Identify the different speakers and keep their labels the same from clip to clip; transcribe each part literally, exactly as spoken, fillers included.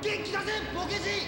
Speaker 1: 元気だぜボケじ。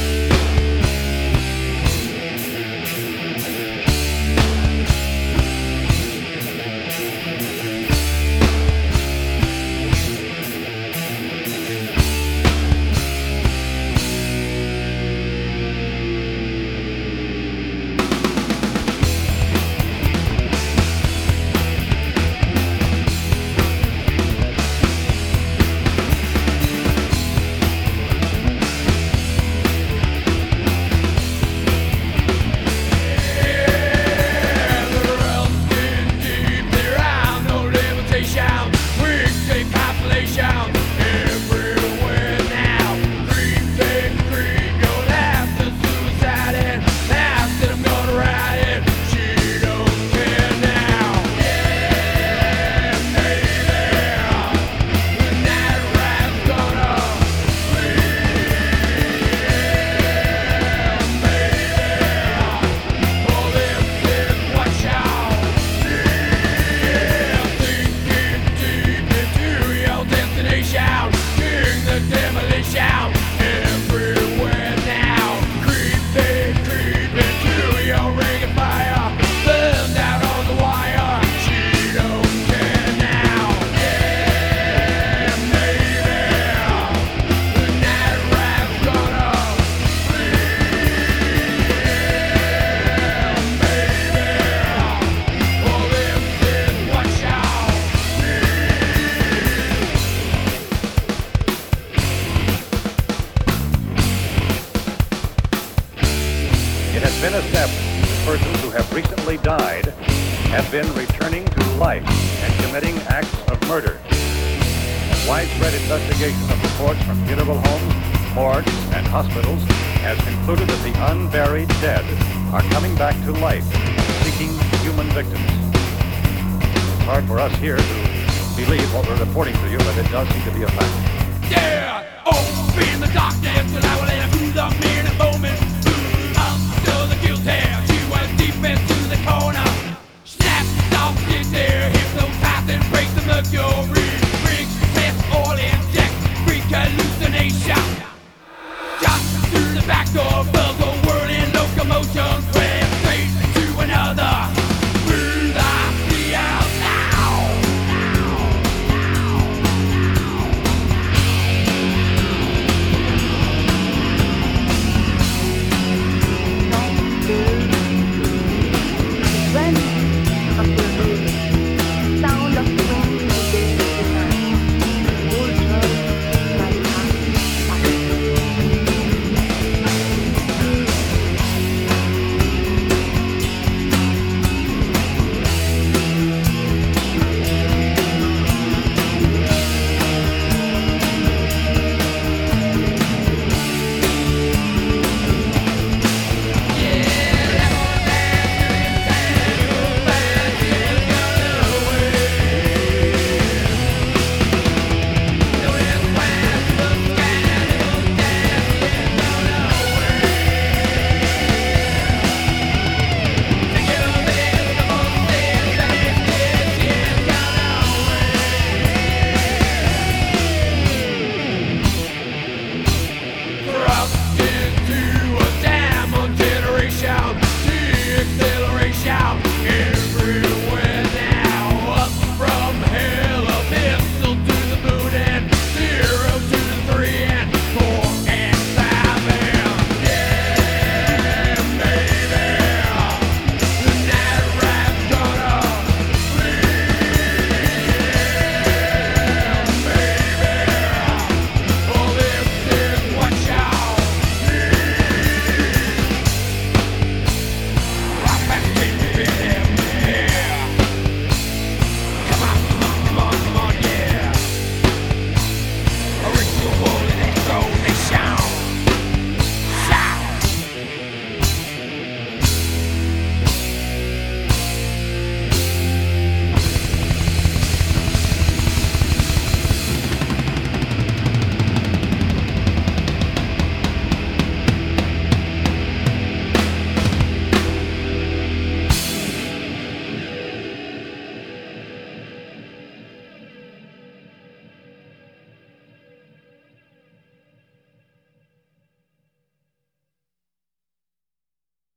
Speaker 2: It has been established that persons who have recently died have been returning to life and committing acts of murder. Widespread investigation of reports from funeral homes, morgues, and hospitals has concluded that the unburied dead are coming back to life, seeking human victims. It's hard for us here to believe what we're reporting to you, but it does seem to be a fact.
Speaker 3: Yeah! Oh, be in the darkness, and I will enter through the mirror.